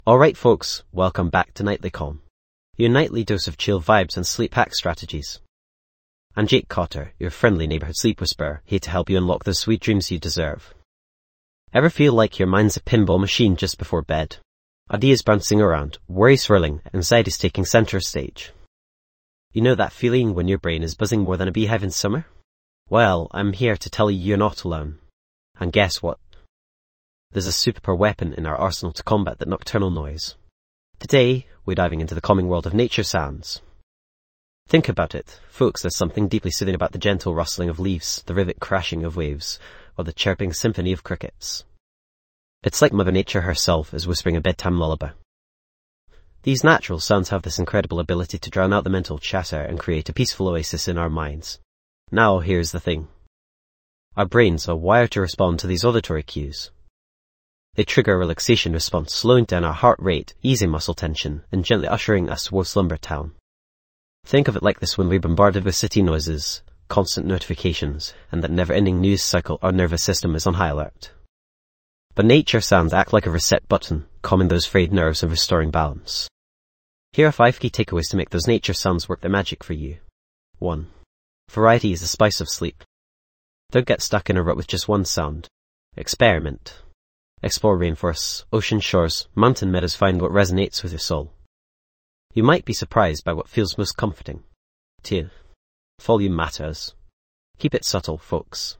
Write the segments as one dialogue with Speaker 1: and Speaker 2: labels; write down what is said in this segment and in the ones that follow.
Speaker 1: Alright folks, welcome back to Nightly Calm, your nightly dose of chill vibes and sleep hack strategies. I'm Jake Cotter, your friendly neighborhood sleep whisperer, here to help you unlock the sweet dreams you deserve. Ever feel like your mind's a pinball machine just before bed? Ideas bouncing around, worry swirling, anxieties taking center stage. You know that feeling when your brain is buzzing more than a beehive in summer? Well, I'm here to tell you you're not alone. And guess what? There's a super weapon in our arsenal to combat that nocturnal noise. Today, we're diving into the calming world of nature sounds. Think about it, folks, there's something deeply soothing about the gentle rustling of leaves, the rhythmic crashing of waves, or the chirping symphony of crickets. It's like Mother Nature herself is whispering a bedtime lullaby. These natural sounds have this incredible ability to drown out the mental chatter and create a peaceful oasis in our minds. Now, here's the thing. Our brains are wired to respond to these auditory cues. They trigger a relaxation response, slowing down our heart rate, easing muscle tension, and gently ushering us towards slumber town. Think of it like this when we're bombarded with city noises, constant notifications, and that never-ending news cycle. Our nervous system is on high alert. But nature sounds act like a reset button, calming those frayed nerves and restoring balance. Here are 5 key takeaways to make those nature sounds work their magic for you. 1. Variety is the spice of sleep. Don't get stuck in a rut with just one sound. Experiment. Explore rainforests, ocean shores, mountain meadows, find what resonates with your soul. You might be surprised by what feels most comforting. 2. Volume matters. Keep it subtle, folks.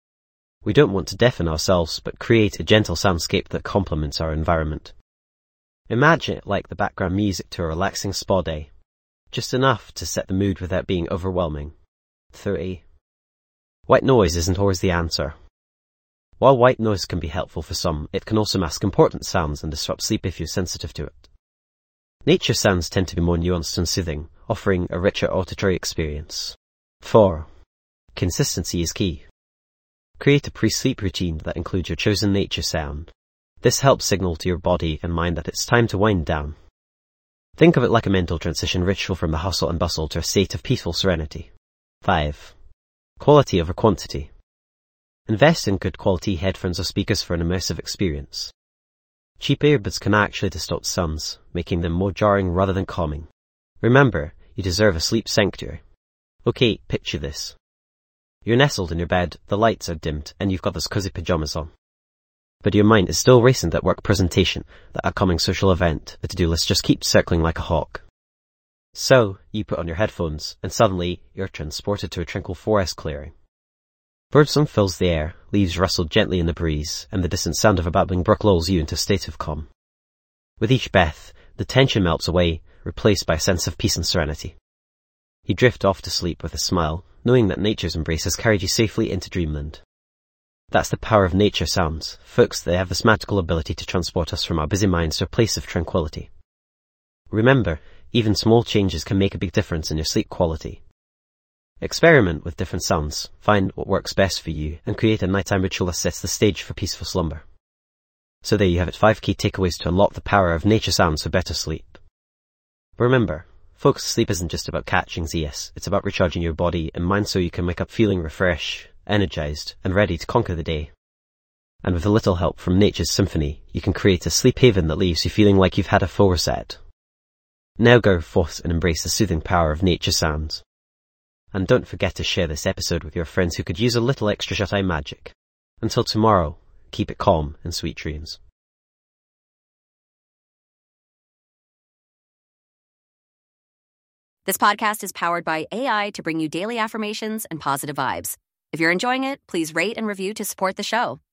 Speaker 1: We don't want to deafen ourselves, but create a gentle soundscape that complements our environment. Imagine it like the background music to a relaxing spa day. Just enough to set the mood without being overwhelming. 3. White noise isn't always the answer. While white noise can be helpful for some, it can also mask important sounds and disrupt sleep if you're sensitive to it. Nature sounds tend to be more nuanced and soothing, offering a richer auditory experience. 4. Consistency is key. Create a pre-sleep routine that includes your chosen nature sound. This helps signal to your body and mind that it's time to wind down. Think of it like a mental transition ritual from the hustle and bustle to a state of peaceful serenity. 5. Quality over quantity. Invest in good quality headphones or speakers for an immersive experience. Cheap earbuds can actually distort sounds, making them more jarring rather than calming. Remember, you deserve a sleep sanctuary. Okay, picture this. You're nestled in your bed, the lights are dimmed, and you've got those cozy pajamas on. But your mind is still racing that work presentation, that upcoming social event, the to-do list just keeps circling like a hawk. So, you put on your headphones, and suddenly, you're transported to a tranquil forest clearing. Birdsong fills the air, leaves rustle gently in the breeze, and the distant sound of a babbling brook lulls you into a state of calm. With each breath, the tension melts away, replaced by a sense of peace and serenity. You drift off to sleep with a smile, knowing that nature's embrace has carried you safely into dreamland. That's the power of nature sounds. Folks, they have this magical ability to transport us from our busy minds to a place of tranquility. Remember, even small changes can make a big difference in your sleep quality. Experiment with different sounds, find what works best for you, and create a nighttime ritual that sets the stage for peaceful slumber. So there you have it, 5 key takeaways to unlock the power of nature sounds for better sleep. But remember, folks, sleep isn't just about catching ZS, it's about recharging your body and mind so you can wake up feeling refreshed, energized, and ready to conquer the day. And with a little help from nature's symphony, you can create a sleep haven that leaves you feeling like you've had a full reset. Now go forth and embrace the soothing power of nature sounds. And don't forget to share this episode with your friends who could use a little extra shut-eye magic. Until tomorrow, keep it calm and sweet dreams.
Speaker 2: This podcast is powered by AI to bring you daily affirmations and positive vibes. If you're enjoying it, please rate and review to support the show.